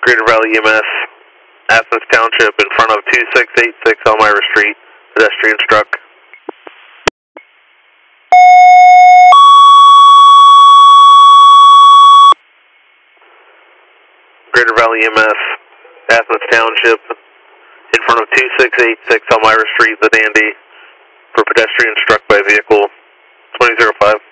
Greater Valley EMS, Athens Township in front of 2686 Elmira Street, pedestrian struck. Greater Valley EMS, Athens Township in front of 2686 Elmira Street, the Dandy, for pedestrian struck by vehicle 2005.